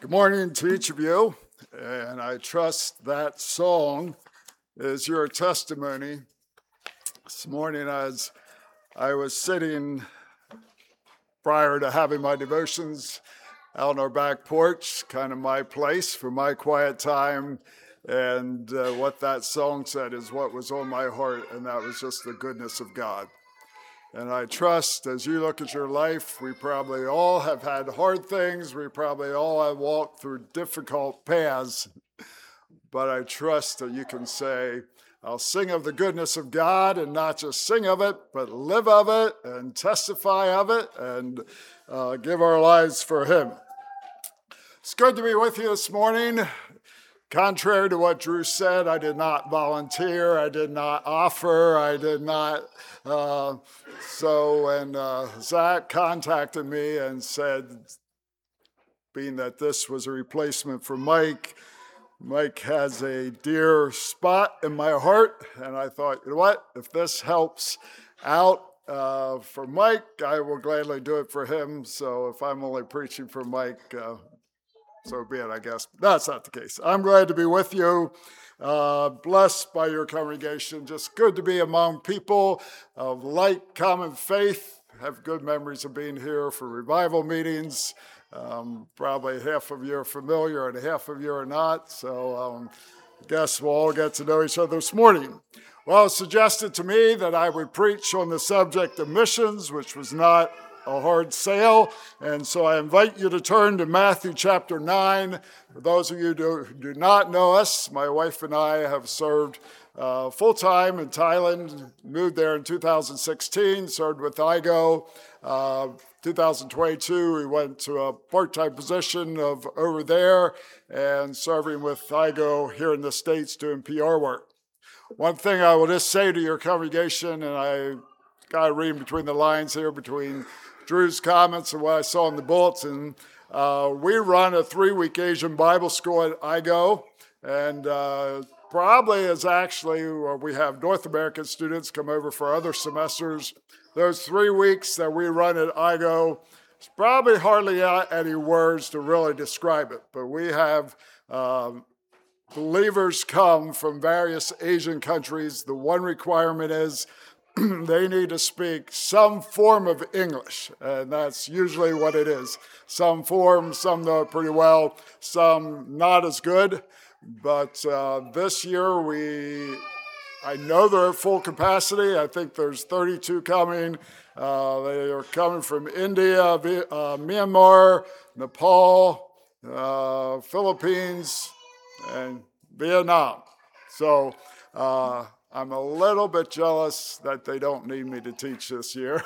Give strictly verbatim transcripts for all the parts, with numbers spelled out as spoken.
Good morning to each of you, and I trust that song is your testimony. This morning, as I was sitting prior to having my devotions out on our back porch, kind of my place for my quiet time, and uh, what that song said is what was on my heart, and that was just the goodness of God. And I trust as you look at your life, we probably all have had hard things. We probably all have walked through difficult paths. But I trust that you can say, I'll sing of the goodness of God and not just sing of it, but live of it and testify of it and uh, give our lives for Him. It's good to be with you this morning. Contrary to what Drew said, I did not volunteer, I did not offer, I did not. Uh, so when uh, Zach contacted me and said, being that this was a replacement for Mike, Mike has a dear spot in my heart, and I thought, you know what, if this helps out uh, for Mike, I will gladly do it for him. So if I'm only preaching for Mike, uh, so be it, I guess. That's not the case. I'm glad to be with you, uh, blessed by your congregation. Just good to be among people of like common faith. Have good memories of being here for revival meetings. Um, probably half of you are familiar and half of you are not. So um, I guess we'll all get to know each other this morning. Well, it was suggested to me that I would preach on the subject of missions, which was not a hard sale, and so I invite you to turn to Matthew chapter nine. For those of you who do not know us, my wife and I have served uh, full-time in Thailand, moved there in two thousand sixteen, served with I G O. Uh, two thousand twenty-two, we went to a part-time position of over there and serving with I G O here in the States doing P R work. One thing I will just say to your congregation, and I got to read between the lines here, between Drew's comments and what I saw in the bulletin. Uh, we run a three-week Asian Bible school at I G O, and uh, probably is actually where we have North American students come over for other semesters. Those three weeks that we run at I G O, it's probably hardly any words to really describe it, but we have um, believers come from various Asian countries. The one requirement is they need to speak some form of English, and that's usually what it is. Some form, some know it pretty well, some not as good. But uh, this year, we, I know they're at full capacity. I think there's thirty-two coming. Uh, they are coming from India, uh, Myanmar, Nepal, uh, Philippines, and Vietnam. So, uh, I'm a little bit jealous that they don't need me to teach this year,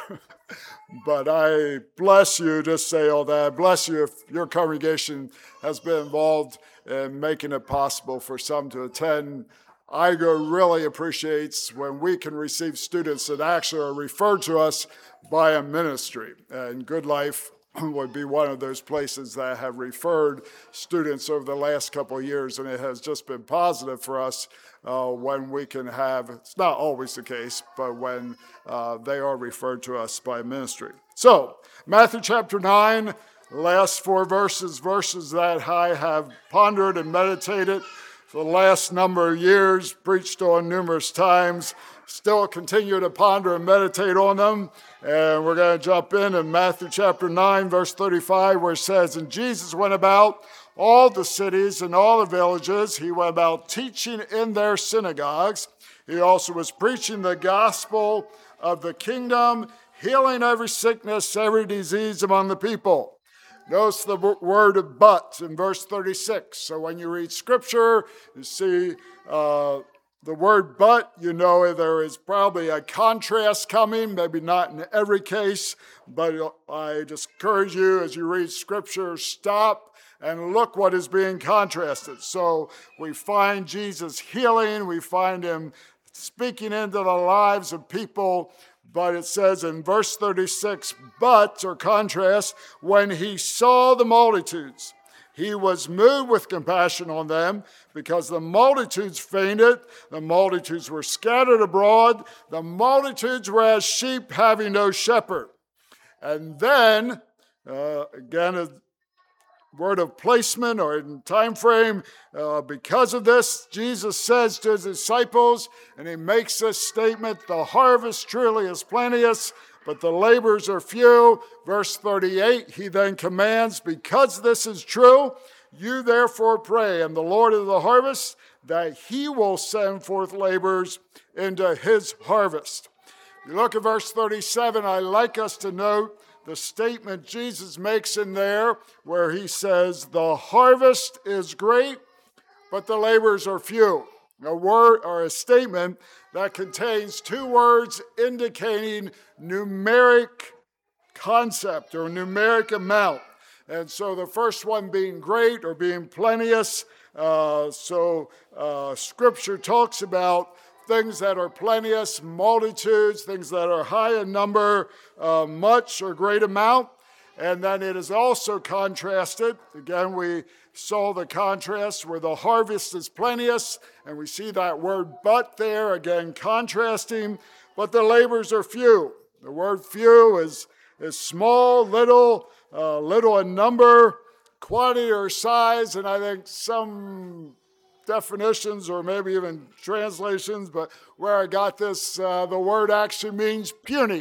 but I bless you, just say all that. I bless you if your congregation has been involved in making it possible for some to attend. I G O really appreciates when we can receive students that actually are referred to us by a ministry, and Good Life would be one of those places that have referred students over the last couple of years, and it has just been positive for us uh, when we can have, it's not always the case, but when uh, they are referred to us by ministry. So, Matthew chapter nine, last four verses, verses that I have pondered and meditated for the last number of years, preached on numerous times, still continue to ponder and meditate on them. And we're going to jump in in Matthew chapter nine, verse thirty-five, where it says, And Jesus went about all the cities and all the villages. He went about teaching in their synagogues. He also was preaching the gospel of the kingdom, healing every sickness, every disease among the people. Notice the word but in verse thirty-six. So when you read scripture, you see uh, the word but, you know there is probably a contrast coming, maybe not in every case, but I just encourage you as you read scripture, stop and look what is being contrasted. So we find Jesus healing, we find him speaking into the lives of people, but it says in verse thirty-six, but, or contrast, when he saw the multitudes, he was moved with compassion on them because the multitudes fainted, the multitudes were scattered abroad, the multitudes were as sheep having no shepherd. And then, uh, again, word of placement or in time frame. Uh, because of this, Jesus says to his disciples, and he makes this statement, the harvest truly is plenteous, but the laborers are few. Verse thirty-eight, he then commands, because this is true, you therefore pray, and the Lord of the harvest, that he will send forth laborers into his harvest. You look at verse thirty-seven, I like us to note the statement Jesus makes in there where he says, the harvest is great, but the laborers are few. A word or a statement that contains two words indicating numeric concept or numeric amount. And so the first one being great or being plenteous. Uh, so uh, Scripture talks about things that are plenteous, multitudes, things that are high in number, uh, much or great amount. And then it is also contrasted. Again, we saw the contrast where the harvest is plenteous, and we see that word but there, again contrasting, but the laborers are few. The word few is, is small, little, uh, little in number, quantity or size, and I think some definitions or maybe even translations, but where I got this, uh, the word actually means puny.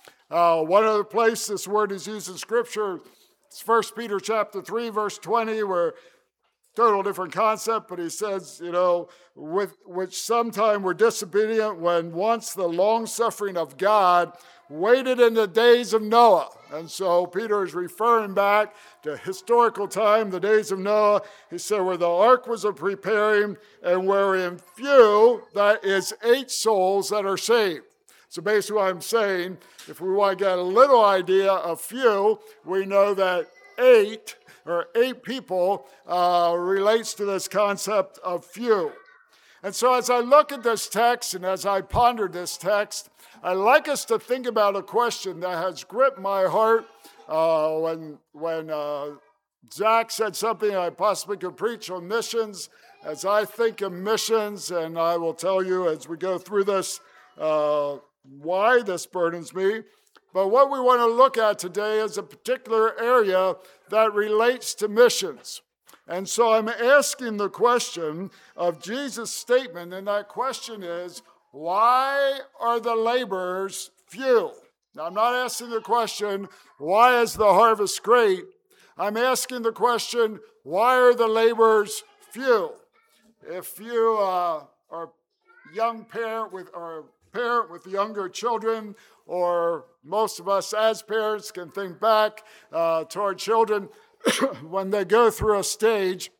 Uh, one other place this word is used in Scripture, it's First Peter chapter three, verse twenty, where total different concept, but he says, you know, with which sometime were disobedient when once the long-suffering of God waited in the days of Noah. And so Peter is referring back to historical time, the days of Noah. He said, where the ark was a preparing, and wherein few, that is eight souls that are saved. So basically what I'm saying, if we want to get a little idea of few, we know that eight, or eight people, uh, relates to this concept of few. And so as I look at this text and as I ponder this text, I'd like us to think about a question that has gripped my heart uh, when, when uh, Zach said something I possibly could preach on missions. As I think of missions, and I will tell you as we go through this uh, why this burdens me. But what we want to look at today is a particular area that relates to missions. And so I'm asking the question of Jesus' statement, and that question is, why are the laborers few? Now, I'm not asking the question, why is the harvest great? I'm asking the question, why are the laborers few? If you uh, are a young parent with, or a parent with younger children, or most of us as parents can think back uh, to our children when they go through a stage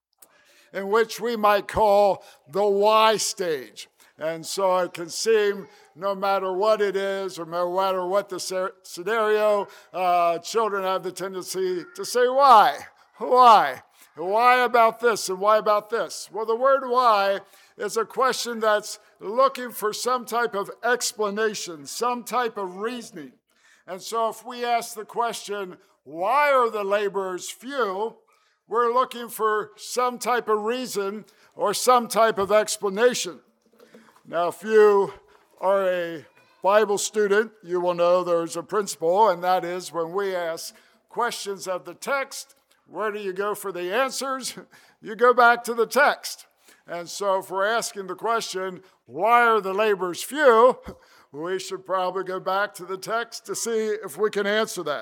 in which we might call the why stage. And so it can seem, no matter what it is, or no matter what the scenario, uh, children have the tendency to say, why? Why? Why about this and why about this? Well, the word why is a question that's looking for some type of explanation, some type of reasoning. And so if we ask the question, why are the laborers few? We're looking for some type of reason or some type of explanation. Now, if you are a Bible student, you will know there's a principle, and that is when we ask questions of the text, where do you go for the answers? You go back to the text. And so if we're asking the question, why are the laborers few? We should probably go back to the text to see if we can answer that.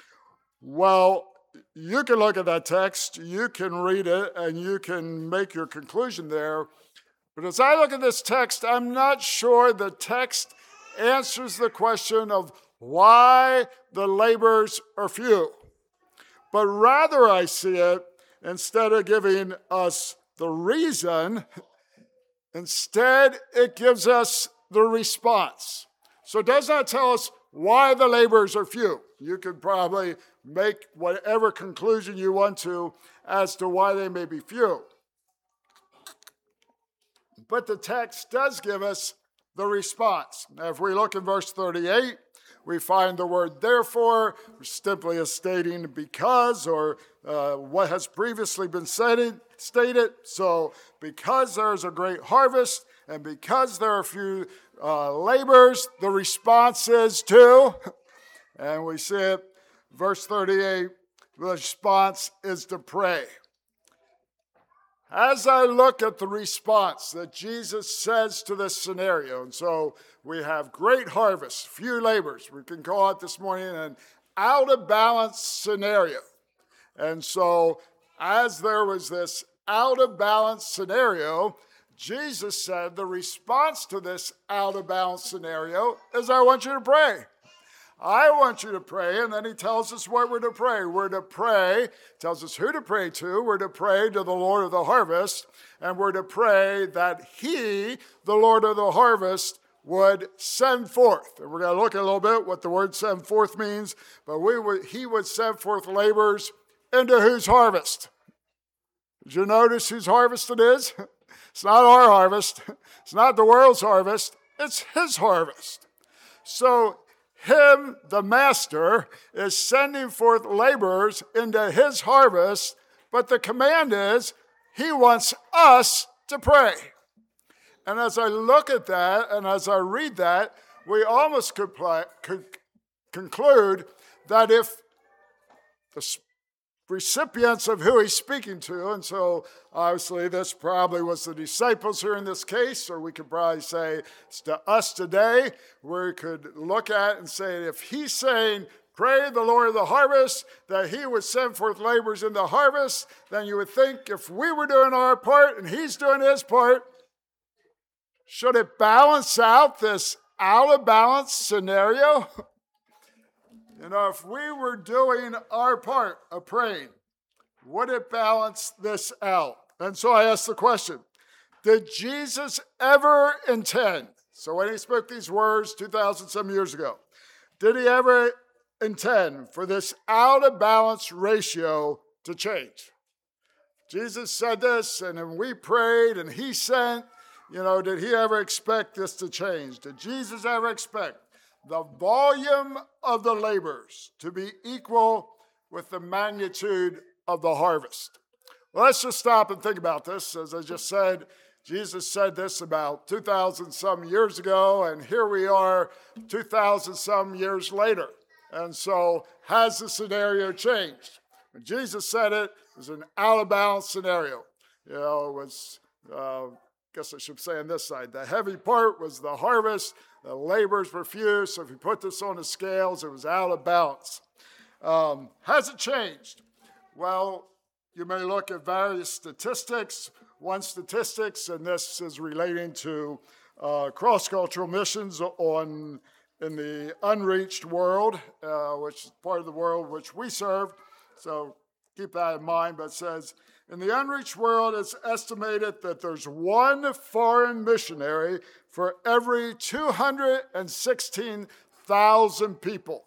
Well, you can look at that text, you can read it, and you can make your conclusion there. But as I look at this text, I'm not sure the text answers the question of why the laborers are few. But rather I see it, instead of giving us the reason, instead it gives us the response. So it does not tell us why the laborers are few. You could probably make whatever conclusion you want to as to why they may be few. But the text does give us the response. Now, if we look in verse thirty-eight, we find the word therefore, simply as stating because, or uh, what has previously been stated, stated. So because there's a great harvest, and because there are few uh, laborers, the response is to, and we see it, verse thirty-eight, The response is to pray. As I look at the response that Jesus says to this scenario, and so we have great harvest, few laborers. We can call it this morning an out of balance scenario. And so as there was this out of balance scenario, Jesus said the response to this out of balance scenario is, I want you to pray. I want you to pray, and then he tells us what we're to pray. We're to pray, tells us who to pray to. We're to pray to the Lord of the harvest, and we're to pray that he, the Lord of the harvest, would send forth. And we're going to look at a little bit what the word send forth means, but we would, he would send forth laborers into whose harvest? Did you notice whose harvest it is? It's not our harvest. It's not the world's harvest. It's his harvest. So him, the master, is sending forth laborers into his harvest, but the command is he wants us to pray. And as I look at that and as I read that, we almost could, play, could conclude that if the recipients of who he's speaking to, and so obviously this probably was the disciples here in this case, or we could probably say it's to us today, we could look at and say if he's saying, pray the Lord of the harvest, that he would send forth laborers in the harvest, then you would think if we were doing our part and he's doing his part, should it balance out this out of balance scenario? You know, if we were doing our part of praying, would it balance this out? And so I asked the question, did Jesus ever intend, so when he spoke these words two thousand some years ago, did he ever intend for this out of balance ratio to change? Jesus said this, and then we prayed, and he sent, you know, did he ever expect this to change? Did Jesus ever expect the volume of the laborers to be equal with the magnitude of the harvest? Well, let's just stop and think about this. As I just said, Jesus said this about two thousand some years ago, and here we are two thousand some years later. And so has the scenario changed? When Jesus said it, it was an out of balance scenario. You know, it was, uh, I guess I should say on this side, the heavy part was the harvest. The laborers were few, so if you put this on the scales, it was out of balance. Um, has it changed? Well, you may look at various statistics. One statistics, and this is relating to uh, cross-cultural missions on in the unreached world, uh, which is part of the world which we serve. So keep that in mind, but it says, in the unreached world, it's estimated that there's one foreign missionary for every two hundred sixteen thousand people.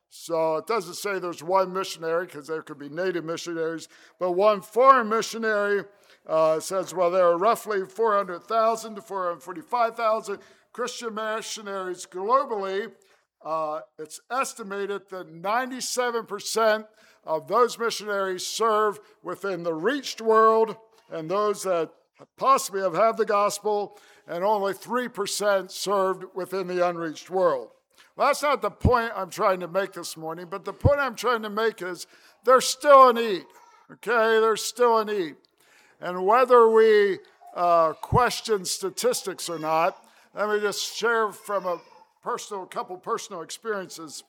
So it doesn't say there's one missionary, because there could be native missionaries, but one foreign missionary uh, says, well, there are roughly four hundred thousand to four hundred forty-five thousand Christian missionaries globally. Uh, it's estimated that ninety-seven percent of those missionaries serve within the reached world, and those that possibly have had the gospel, and only three percent served within the unreached world. Well, that's not the point I'm trying to make this morning, but the point I'm trying to make is there's still a need, okay? There's still a need. And whether we uh, question statistics or not, let me just share from a personal, couple personal experiences.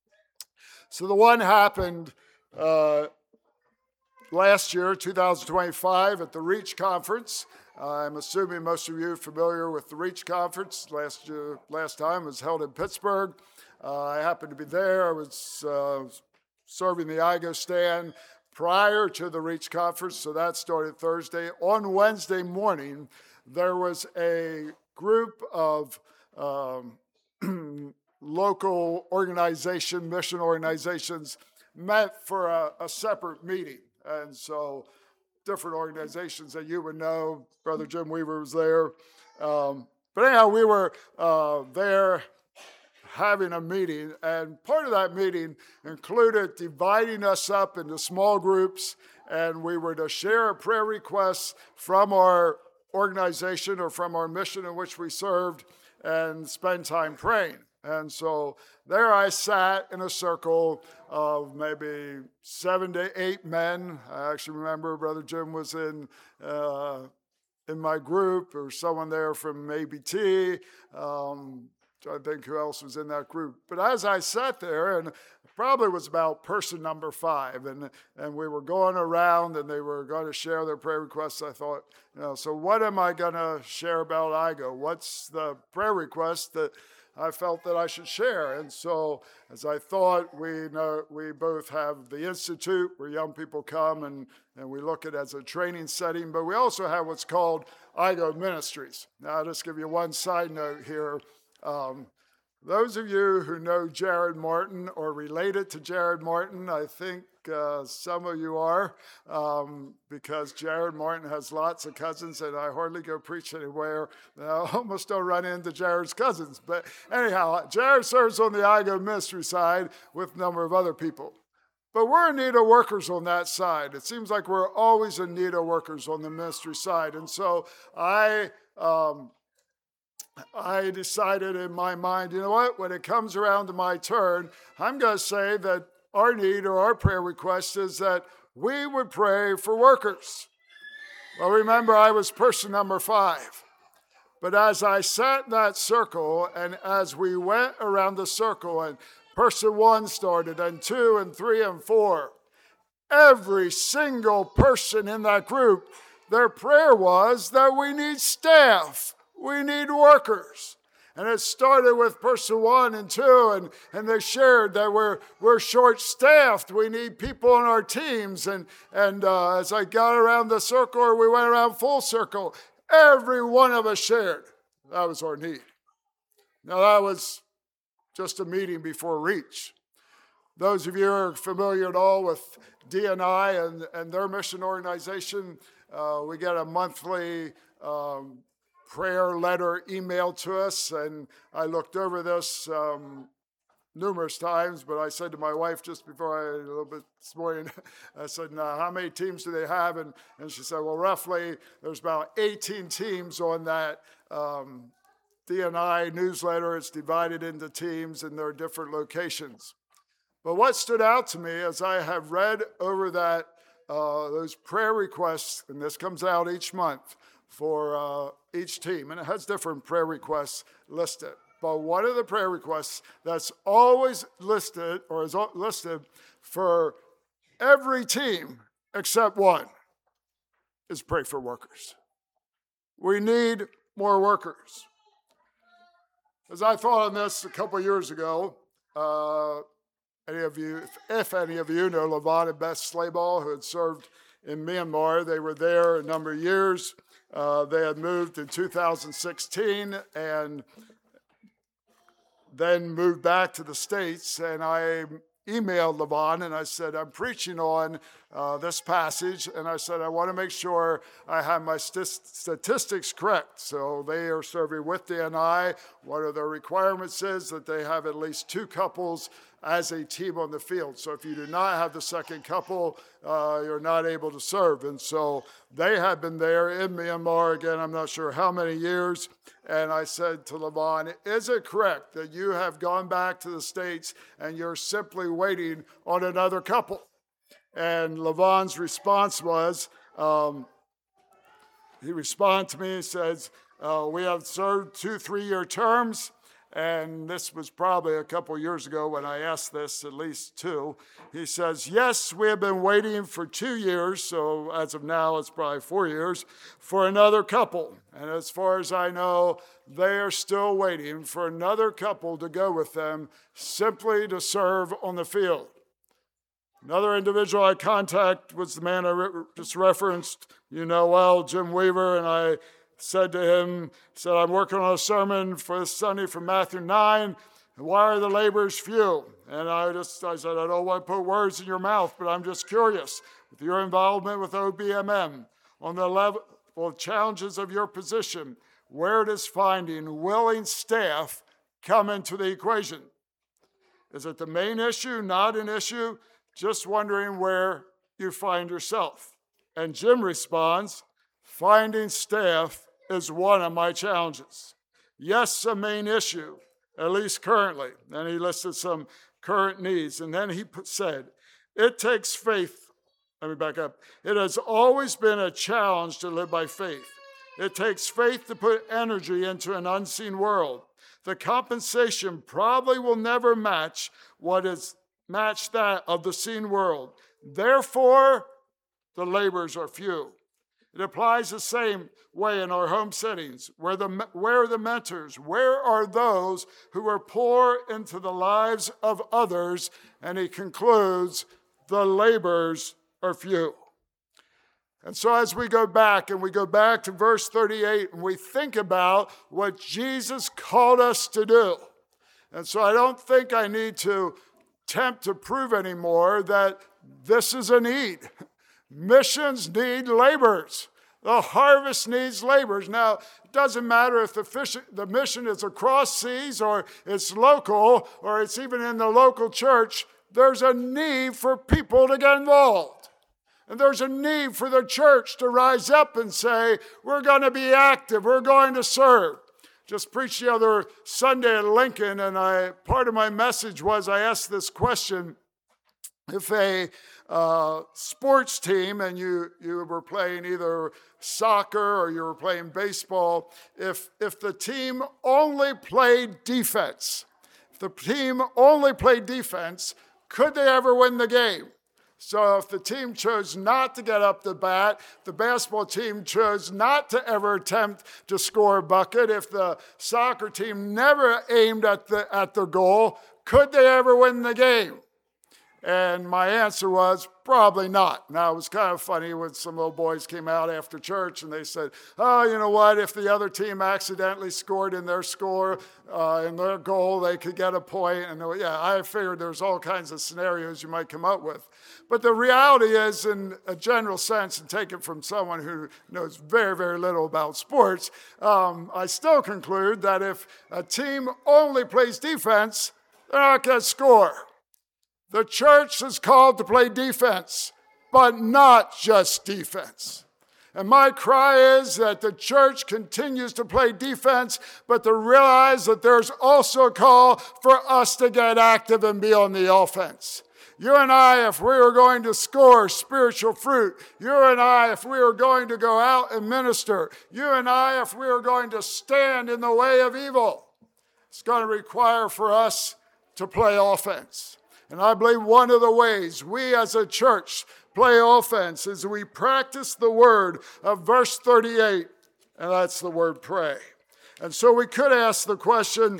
So the one happened uh, last year, two thousand twenty-five, at the REACH conference. Uh, I'm assuming most of you are familiar with the REACH conference. Last year, last time it was held in Pittsburgh. Uh, I happened to be there. I was uh, serving the I G O stand prior to the REACH conference, so that started Thursday. On Wednesday morning, there was a group of um, local organization, mission organizations, met for a, a separate meeting. And so different organizations that you would know, Brother Jim Weaver was there. Um, but anyhow, we were uh, there having a meeting, and part of that meeting included dividing us up into small groups, and we were to share a prayer request from our organization or from our mission in which we served and spend time praying. And so there I sat in a circle of maybe seven to eight men. I actually remember Brother Jim was in uh, in my group. There was someone there from A B T. Um, I think who else was in that group. But as I sat there, and probably was about person number five, and, and we were going around and they were going to share their prayer requests, I thought, you know, so what am I going to share about I G O? What's the prayer request that I felt that I should share? And so as I thought, we know we both have the Institute where young people come and, and we look at it as a training setting, but we also have what's called I G O Ministries. Now, I'll just give you one side note here. Um, those of you who know Jared Martin or related to Jared Martin, I think uh, some of you are, um, because Jared Martin has lots of cousins, and I hardly go preach anywhere. I almost don't run into Jared's cousins. But anyhow, Jared serves on the I G O ministry side with a number of other people. But we're in need of workers on that side. It seems like we're always in need of workers on the ministry side. And so I... Um, I decided in my mind, you know what, when it comes around to my turn, I'm going to say that our need or our prayer request is that we would pray for workers. Well, remember, I was person number five. But as I sat in that circle, and as we went around the circle, and person one started, and two, and three, and four, every single person in that group, their prayer was that we need staff. We need workers. And it started with person one and two, and, and they shared that we're, we're short-staffed. We need people on our teams. And, and uh, as I got around the circle, or we went around full circle, every one of us shared. That was our need. Now, that was just a meeting before Reach. Those of you who are familiar at all with D and I and, and their mission organization, uh, we get a monthly um, prayer letter emailed to us, and I looked over this um, numerous times, but I said to my wife just before I, a little bit this morning, I said, now, how many teams do they have? And, and she said, well, roughly there's about eighteen teams on that um, D and I newsletter. It's divided into teams and there are different locations. But what stood out to me as I have read over that, uh, those prayer requests, and this comes out each month, for uh, each team, and it has different prayer requests listed. But one of the prayer requests that's always listed, or is listed for every team except one, is pray for workers. We need more workers. As I thought on this a couple years ago, uh, any of you, if, if any of you know Levon and Beth Slayball, who had served in Myanmar, they were there a number of years. Uh, they had moved in two thousand sixteen and then moved back to the States. And I emailed Levon and I said, I'm preaching on uh, this passage. And I said, I want to make sure I have my st- statistics correct. So they are serving with D and I. One of their requirements is that they have at least two couples as a team on the field. So if you do not have the second couple, uh, you're not able to serve. And so they had been there in Myanmar, again, I'm not sure how many years. And I said to Levon, is it correct that you have gone back to the States and you're simply waiting on another couple? And Levon's response was, um, he responded to me and says, uh, we have served two three-year terms. And this was probably a couple years ago when I asked this, at least two. He says, yes, we have been waiting for two years, so as of now it's probably four years, for another couple. And as far as I know, they are still waiting for another couple to go with them simply to serve on the field. Another individual I contact was the man I re- just referenced, you know well, Jim Weaver, and I said to him, said, I'm working on a sermon for this Sunday from Matthew nine. Why are the laborers few? And I just, I said, I don't want to put words in your mouth, but I'm just curious with your involvement with O B M M on the level of challenges of your position, where does finding willing staff come into the equation? Is it the main issue, not an issue? Just wondering where you find yourself. And Jim responds, finding staff is one of my challenges. Yes, a main issue, at least currently. And he listed some current needs. And then he said, it takes faith. Let me back up. It has always been a challenge to live by faith. It takes faith to put energy into an unseen world. The compensation probably will never match what is match that of the seen world. Therefore, the labors are few. It applies the same way in our home settings. Where, the, where are the mentors? Where are those who will pour into the lives of others? And he concludes, the labors are few. And so as we go back, and we go back to verse thirty-eight, and we think about what Jesus called us to do. And so I don't think I need to attempt to prove anymore that this is a need. Missions need laborers. The harvest needs laborers. Now, it doesn't matter if the, fish, the mission is across seas or it's local or it's even in the local church. There's a need for people to get involved. And there's a need for the church to rise up and say, we're going to be active. We're going to serve. Just preached the other Sunday at Lincoln, and I part of my message was I asked this question. If a uh, sports team, and you, you were playing either soccer or you were playing baseball, if, if the team only played defense, if the team only played defense, could they ever win the game? So if the team chose not to get up the bat, the basketball team chose not to ever attempt to score a bucket, if the soccer team never aimed at the, at the goal, could they ever win the game? And my answer was, probably not. Now, it was kind of funny when some little boys came out after church and they said, oh, you know what, if the other team accidentally scored in their score, uh, in their goal, they could get a point. And yeah, I figured there's all kinds of scenarios you might come up with. But the reality is, in a general sense, and take it from someone who knows very, very little about sports, um, I still conclude that if a team only plays defense, they're not going to score. The church is called to play defense, but not just defense. And my cry is that the church continues to play defense, but to realize that there's also a call for us to get active and be on the offense. You and I, if we are going to score spiritual fruit, you and I, if we are going to go out and minister, you and I, if we are going to stand in the way of evil, it's going to require for us to play offense. And I believe one of the ways we as a church play offense is we practice the word of verse thirty-eight, and that's the word pray. And so we could ask the question,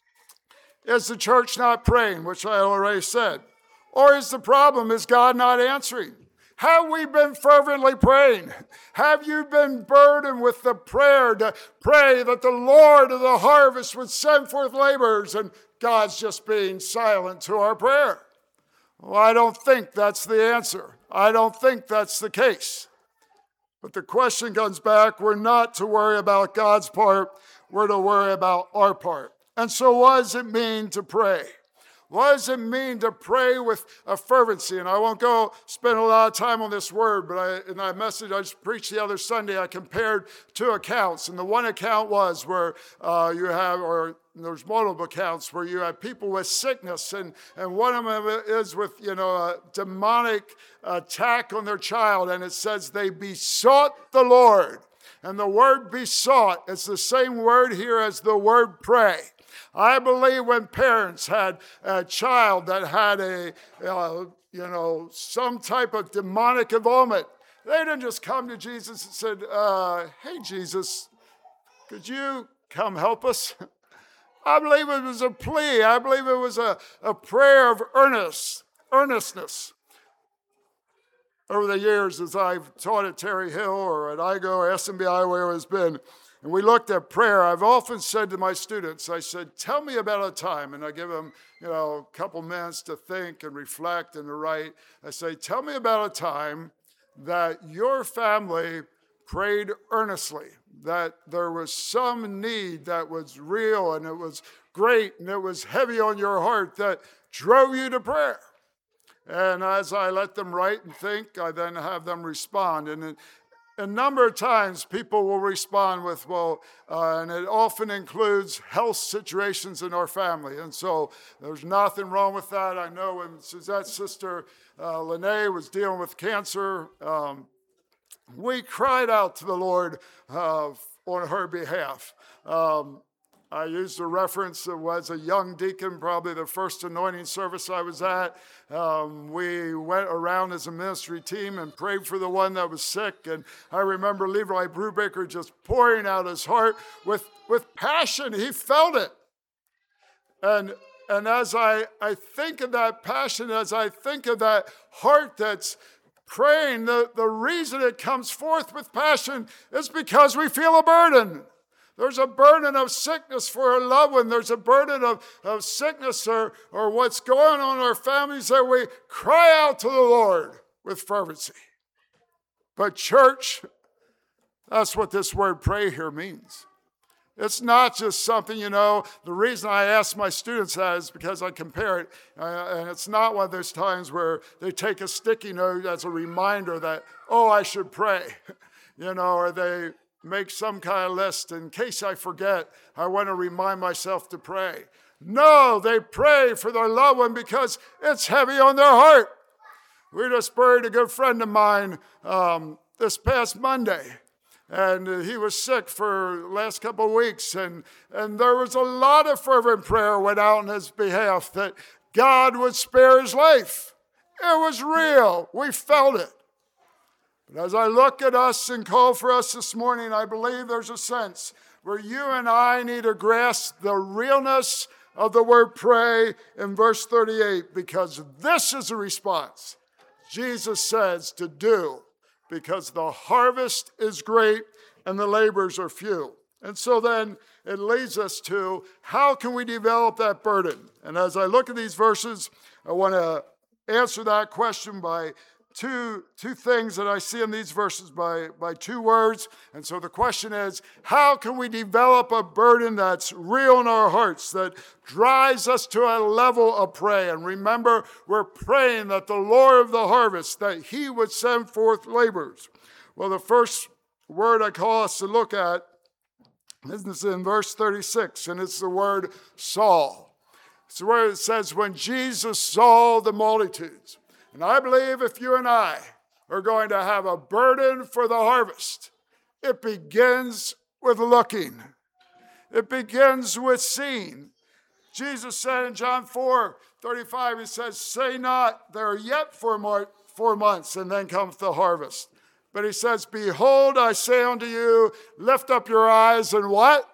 is the church not praying, which I already said? Or is the problem, is God not answering? Have we been fervently praying? Have you been burdened with the prayer to pray that the Lord of the harvest would send forth laborers, and God's just being silent to our prayer? Well, I don't think that's the answer. I don't think that's the case. But the question comes back, we're not to worry about God's part, we're to worry about our part. And so what does it mean to pray? What does it mean to pray with a fervency? And I won't go spend a lot of time on this word, but I, in my message I just preached the other Sunday, I compared two accounts. And the one account was where uh, you have, or there's multiple accounts where you have people with sickness, and, and one of them is with, you know, a demonic attack on their child, and it says they besought the Lord. And the word besought is the same word here as the word pray. I believe when parents had a child that had a, uh, you know, some type of demonic involvement, they didn't just come to Jesus and said, uh, hey, Jesus, could you come help us? I believe it was a plea. I believe it was a, a prayer of earnest, earnestness. Over the years, as I've taught at Terry Hill or at I G O or S M B I, where it's been, and we looked at prayer, I've often said to my students, I said, tell me about a time, and I give them, you know, a couple minutes to think and reflect and to write. I say, tell me about a time that your family prayed earnestly, that there was some need that was real and it was great and it was heavy on your heart that drove you to prayer. And as I let them write and think, I then have them respond. And a number of times people will respond with, well, uh, and it often includes health situations in our family. And so there's nothing wrong with that. I know when Suzette's sister, uh, Lene, was dealing with cancer, um, we cried out to the Lord uh, on her behalf. Um, I used a reference that was a young deacon, probably the first anointing service I was at. Um, we went around as a ministry team and prayed for the one that was sick. And I remember Levi Brubaker just pouring out his heart with, with passion. He felt it. And, and as I, I think of that passion, as I think of that heart that's praying, the, the reason it comes forth with passion is because we feel a burden. There's a burden of sickness for a loved one. There's a burden of, of sickness or, or what's going on in our families that we cry out to the Lord with fervency. But church, that's what this word pray here means. It's not just something, you know, the reason I ask my students that is because I compare it. Uh, and it's not one of those times where they take a sticky note as a reminder that, oh, I should pray, you know, or they make some kind of list in case I forget. I want to remind myself to pray. No, they pray for their loved one because it's heavy on their heart. We just buried a good friend of mine um, this past Monday, and he was sick for the last couple of weeks, and, and there was a lot of fervent prayer went out on his behalf that God would spare his life. It was real. We felt it. But as I look at us and call for us this morning, I believe there's a sense where you and I need to grasp the realness of the word pray in verse thirty-eight, because this is a response Jesus says to do, because the harvest is great and the laborers are few. And so then it leads us to, how can we develop that burden? And as I look at these verses, I want to answer that question by Two, two things that I see in these verses by, by two words. And so the question is, how can we develop a burden that's real in our hearts, that drives us to a level of prayer? And remember, we're praying that the Lord of the harvest, that he would send forth laborers. Well, the first word I call us to look at is in verse thirty-six, and it's the word saw. It's the word that says, when Jesus saw the multitudes. And I believe if you and I are going to have a burden for the harvest, it begins with looking. It begins with seeing. Jesus said in John four thirty-five, he says, say not, there are yet four, more, four months, and then comes the harvest. But he says, behold, I say unto you, lift up your eyes and what?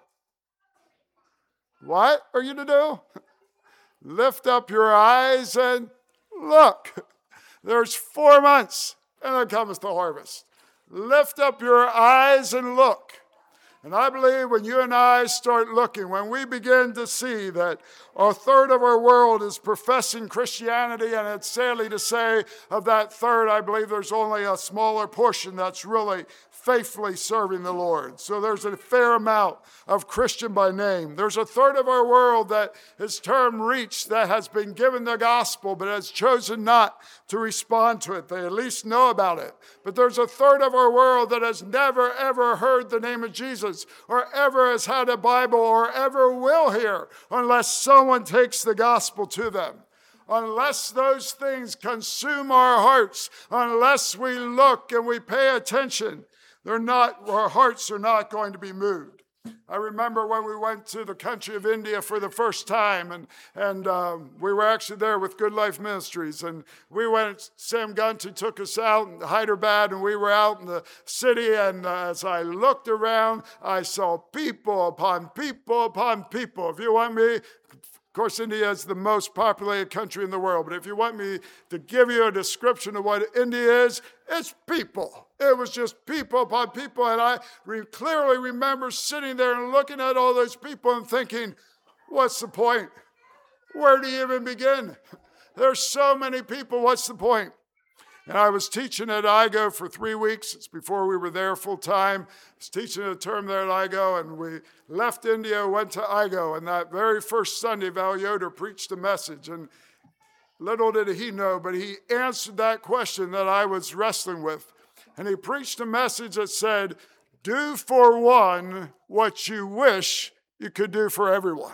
What are you to do? Lift up your eyes and look. There's four months, and then comes the harvest. Lift up your eyes and look. And I believe when you and I start looking, when we begin to see that a third of our world is professing Christianity, and it's sadly to say of that third, I believe there's only a smaller portion that's really faithfully serving the Lord. So there's a fair amount of Christian by name. There's a third of our world that is term reached, that has been given the gospel, but has chosen not to respond to it. They at least know about it. But there's a third of our world that has never, ever heard the name of Jesus, or ever has had a Bible, or ever will hear, unless someone takes the gospel to them. Unless those things consume our hearts, unless we look and we pay attention, they're not, our hearts are not going to be moved. I remember when we went to the country of India for the first time, and, and um, we were actually there with Good Life Ministries, and we went, Sam Gunty took us out in Hyderabad, and we were out in the city, and uh, as I looked around, I saw people upon people upon people. If you want me, of course, India is the most populated country in the world, but if you want me to give you a description of what India is, it's people. It was just people upon people, and I re- clearly remember sitting there and looking at all those people and thinking, what's the point? Where do you even begin? There's so many people, what's the point? And I was teaching at I G O for three weeks. It's before we were there full time. I was teaching a term there at I G O, and we left India, went to I G O. And that very first Sunday, Val Yoder preached a message. And little did he know, but he answered that question that I was wrestling with. And he preached a message that said, do for one what you wish you could do for everyone.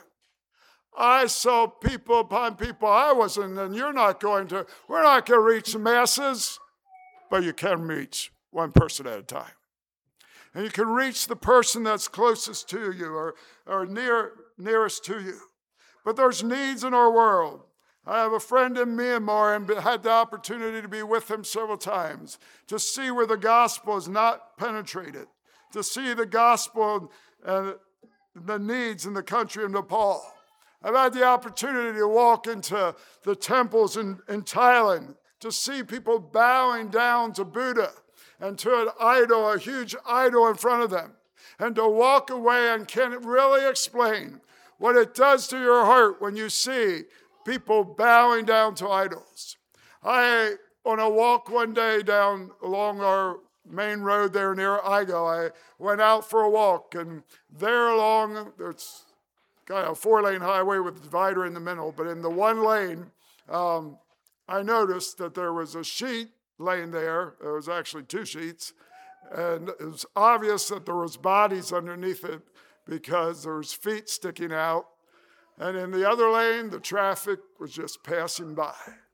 I saw people upon people I wasn't, and you're not going to, we're not going to reach the masses, but you can reach one person at a time. And you can reach the person that's closest to you or, or near, nearest to you. But there's needs in our world. I have a friend in Myanmar and had the opportunity to be with him several times to see where the gospel is not penetrated, to see the gospel and the needs in the country of Nepal. I've had the opportunity to walk into the temples in, in Thailand, to see people bowing down to Buddha and to an idol, a huge idol in front of them, and to walk away and can't really explain what it does to your heart when you see people bowing down to idols. I, on a walk one day down along our main road there near Igo, I went out for a walk, and there along, there's kind of a four-lane highway with a divider in the middle, but in the one lane, um, I noticed that there was a sheet laying there. There was actually two sheets, and it was obvious that there was bodies underneath it because there was feet sticking out. And in the other lane, the traffic was just passing by.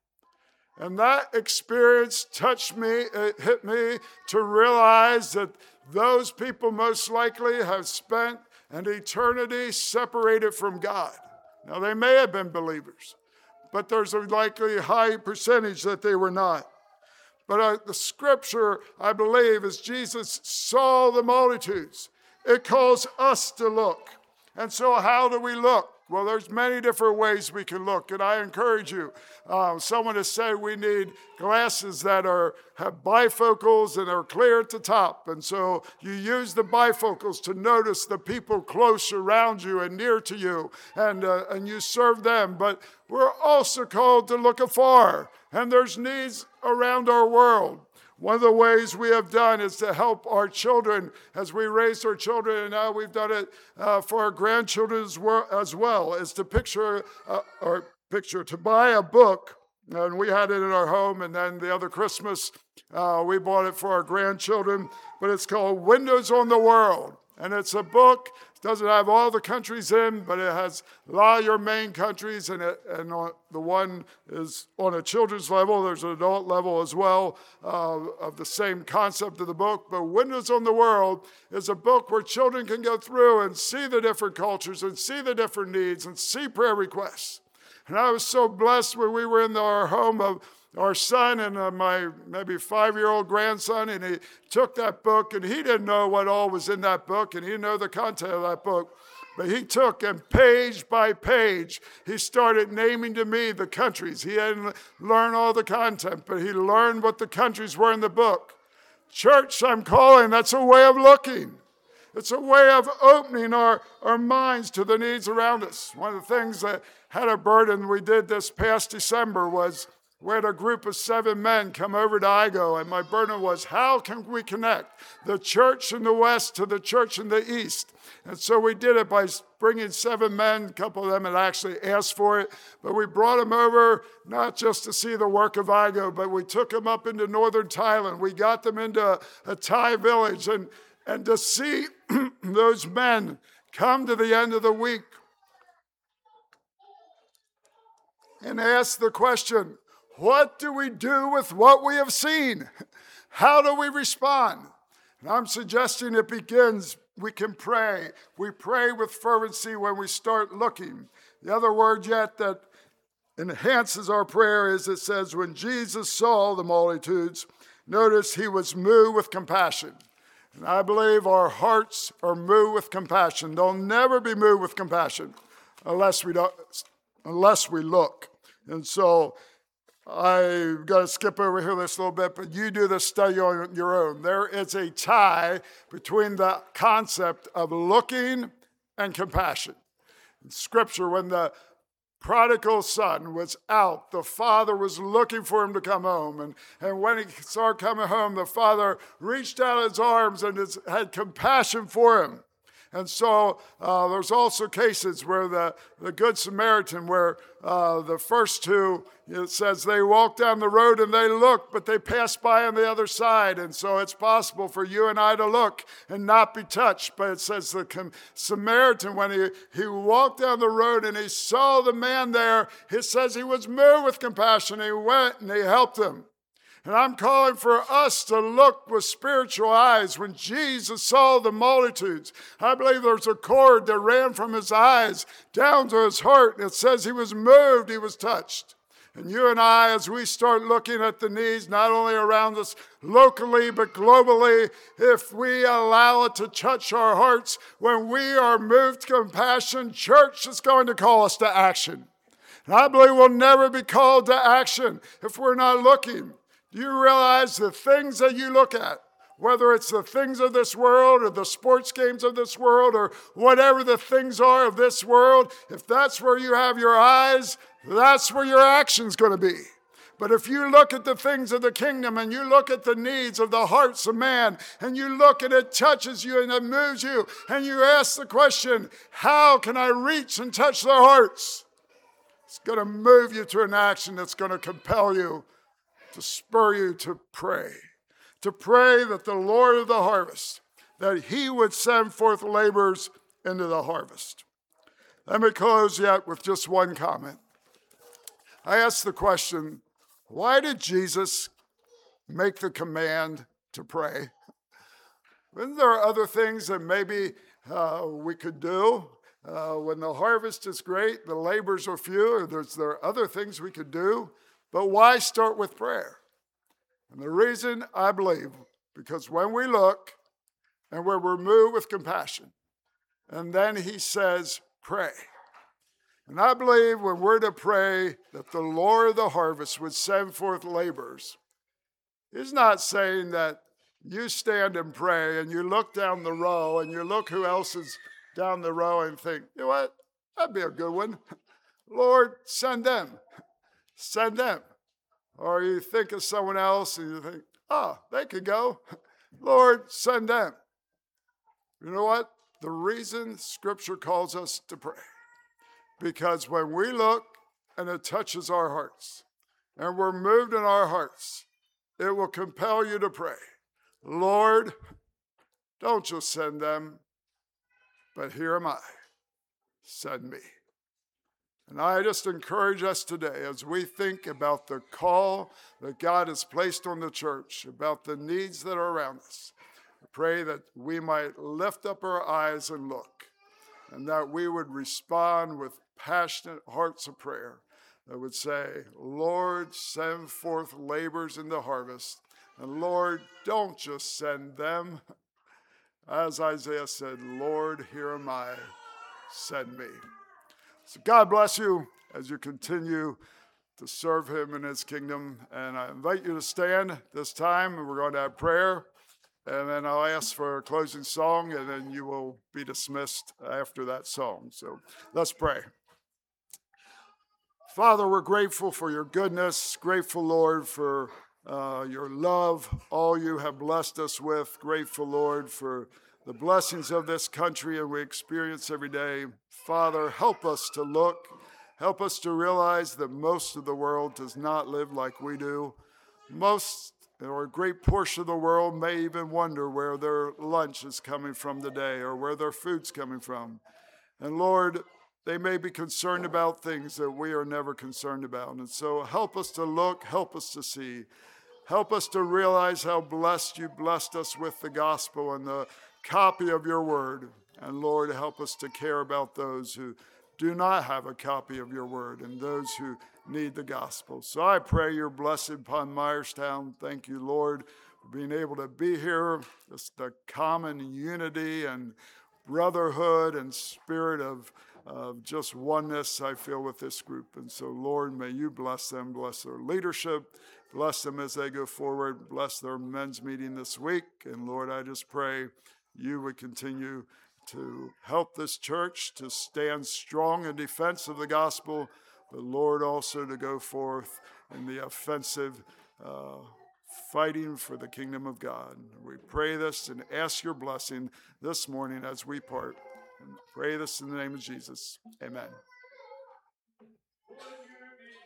And that experience touched me, it hit me to realize that those people most likely have spent an eternity separated from God. Now, they may have been believers, but there's a likely high percentage that they were not. But uh, the scripture, I believe, is Jesus saw the multitudes. It calls us to look. And so how do we look? Well, there's many different ways we can look, and I encourage you. Uh, someone has said we need glasses that are have bifocals and are clear at the top, and so you use the bifocals to notice the people close around you and near to you, and uh, and you serve them. But we're also called to look afar, and there's needs around our world. One of the ways we have done is to help our children as we raise our children, and now we've done it uh, for our grandchildren as well, as well is to picture, uh, or picture, to buy a book, and we had it in our home, and then the other Christmas, uh, we bought it for our grandchildren, but it's called Windows on the World, and it's a book. It doesn't have all the countries in, but it has a lot of your main countries, and, it, and on, the one is on a children's level. There's an adult level as well uh, of the same concept of the book. But Windows on the World is a book where children can go through and see the different cultures and see the different needs and see prayer requests. And I was so blessed when we were in our home of our son and uh, my maybe five-year-old grandson, and he took that book, and he didn't know what all was in that book, and he didn't know the content of that book. But he took, and page by page, he started naming to me the countries. He hadn't learned all the content, but he learned what the countries were in the book. Church, I'm calling, that's a way of looking. It's a way of opening our, our minds to the needs around us. One of the things that had a burden we did this past December was we had a group of seven men come over to Igo, and my burden was, how can we connect the church in the west to the church in the east? And so we did it by bringing seven men. A couple of them had actually asked for it, but we brought them over not just to see the work of Igo, but we took them up into northern Thailand. We got them into a, a Thai village, and, and to see those men come to the end of the week and ask the question, what do we do with what we have seen? How do we respond? And I'm suggesting it begins, we can pray. We pray with fervency when we start looking. The other word yet that enhances our prayer is it says, when Jesus saw the multitudes, notice he was moved with compassion. And I believe our hearts are moved with compassion. They'll never be moved with compassion unless we don't, unless we look. And so I've got to skip over here this little bit, but you do this study on your own. There is a tie between the concept of looking and compassion. In Scripture, when the prodigal son was out, the father was looking for him to come home. And, and when he started coming home, the father reached out his arms and his, had compassion for him. And so uh, there's also cases where the, the Good Samaritan, where uh, the first two, it says they walked down the road and they looked, but they passed by on the other side. And so it's possible for you and I to look and not be touched. But it says the Samaritan, when he, he walked down the road and he saw the man there, it says he was moved with compassion. He went and he helped him. And I'm calling for us to look with spiritual eyes. When Jesus saw the multitudes, I believe there's a cord that ran from his eyes down to his heart. And it says he was moved, he was touched. And you and I, as we start looking at the needs, not only around us locally, but globally, if we allow it to touch our hearts, when we are moved to compassion, church is going to call us to action. And I believe we'll never be called to action if we're not looking. Do you realize the things that you look at, whether it's the things of this world or the sports games of this world or whatever the things are of this world, if that's where you have your eyes, that's where your action's going to be. But if you look at the things of the kingdom and you look at the needs of the hearts of man and you look and it touches you and it moves you and you ask the question, how can I reach and touch their hearts? It's going to move you to an action that's going to compel you, to spur you to pray, to pray that the Lord of the harvest, that he would send forth laborers into the harvest. Let me close yet with just one comment. I asked the question, why did Jesus make the command to pray? Isn't there other things that maybe uh, we could do? Uh, when the harvest is great, the laborers are few, or there's, there are other things we could do. But why start with prayer? And the reason, I believe, because when we look and when we're moved with compassion, and then he says, pray. And I believe when we're to pray that the Lord of the harvest would send forth laborers, he's not saying that you stand and pray and you look down the row and you look who else is down the row and think, you know what, that'd be a good one. Lord, send them. Send them. Or you think of someone else and you think, oh, they could go. Lord, send them. You know what? The reason Scripture calls us to pray, because when we look and it touches our hearts and we're moved in our hearts, it will compel you to pray. Lord, don't just send them, but here am I. Send me. And I just encourage us today as we think about the call that God has placed on the church, about the needs that are around us. I pray that we might lift up our eyes and look, and that we would respond with passionate hearts of prayer that would say, Lord, send forth laborers in the harvest. And Lord, don't just send them. As Isaiah said, Lord, here am I, send me. So God bless you as you continue to serve him in his kingdom. And I invite you to stand this time, and we're going to have prayer. And then I'll ask for a closing song, and then you will be dismissed after that song. So let's pray. Father, we're grateful for your goodness, grateful, Lord, for uh, your love, all you have blessed us with. Grateful, Lord, for the blessings of this country and we experience every day. Father, help us to look. Help us to realize that most of the world does not live like we do. Most, or a great portion of the world, may even wonder where their lunch is coming from today or where their food's coming from. And Lord, they may be concerned about things that we are never concerned about. And so help us to look, help us to see. Help us to realize how blessed you blessed us with the gospel and the copy of your word. And Lord, help us to care about those who do not have a copy of your word and those who need the gospel. So I pray your blessing upon Myerstown. Thank you, Lord, for being able to be here. Just the common unity and brotherhood and spirit of, of just oneness I feel with this group. And so, Lord, may you bless them, bless their leadership, bless them as they go forward, bless their men's meeting this week. And Lord, I just pray you would continue to help this church to stand strong in defense of the gospel, but Lord, also to go forth in the offensive uh, fighting for the kingdom of God. We pray this and ask your blessing this morning as we part. And pray this in the name of Jesus. Amen.